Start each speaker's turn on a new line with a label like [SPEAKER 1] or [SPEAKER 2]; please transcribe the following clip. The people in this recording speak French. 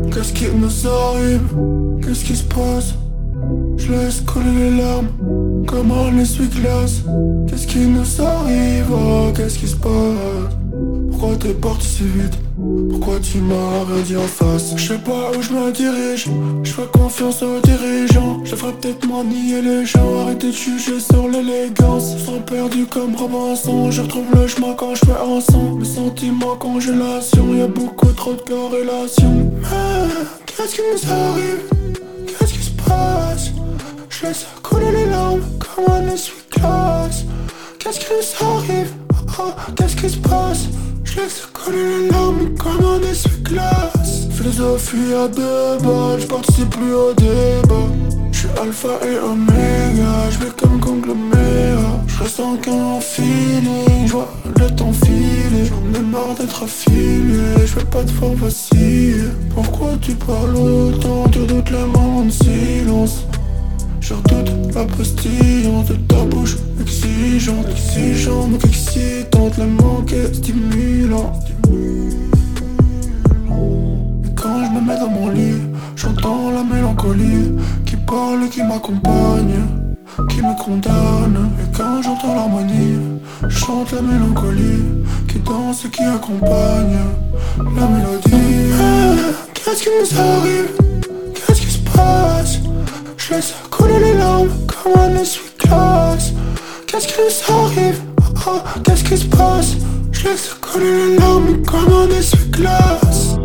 [SPEAKER 1] Qu'est-ce qui nous arrive? Qu'est-ce qui se passe? Je laisse couler les larmes comme un essuie-glace. Qu'est-ce qui nous arrive? Oh, qu'est-ce qui se passe? Pourquoi t'es parti si vite? Pourquoi tu m'as rien dit en face? Je sais pas où je me dirige. Je fais confiance aux dirigeants. Je devrais peut-être m'en nier les gens. Arrêtez de juger sur l'élégance. Sont perdus comme Robinson. Je retrouve le chemin quand je fais un son. Mes sentiments congélation. Y'a beaucoup trop de corrélations. Mais qu'est-ce qui nous arrive? Qu'est-ce qui se passe? Je laisse couler les larmes comme un essuie-glace. Qu'est-ce qui nous arrive? Oh, qu'est-ce qui se passe? Je laisse couler les larmes comme un essuie-glace. Philosophie à deux balles, je participe plus au débat. Je suis alpha et oméga, je vais comme conglomérat. Je ressens qu'un feeling, je vois le temps filer. J'en ai marre d'être affilié, je veux pas te faire vaciller. Pourquoi tu parles autant, tu redoutes les moments de silence? Je redoute la postillance de ta bouche exigeante, exigeante, donc excitante, la manque est stimulant. Et quand je me mets dans mon lit, j'entends la mélancolie qui parle, qui m'accompagne, qui me condamne. Et quand j'entends l'harmonie, je chante la mélancolie qui danse et qui accompagne la mélodie. Qu'est-ce qui nous arrive? Qu'est-ce qui se passe? Je laisse couler les larmes comme un essuie-glace. Qu'est-ce qui nous arrive? Oh, qu'est-ce qui se passe? Je laisse couler les larmes comme un essuie-glace.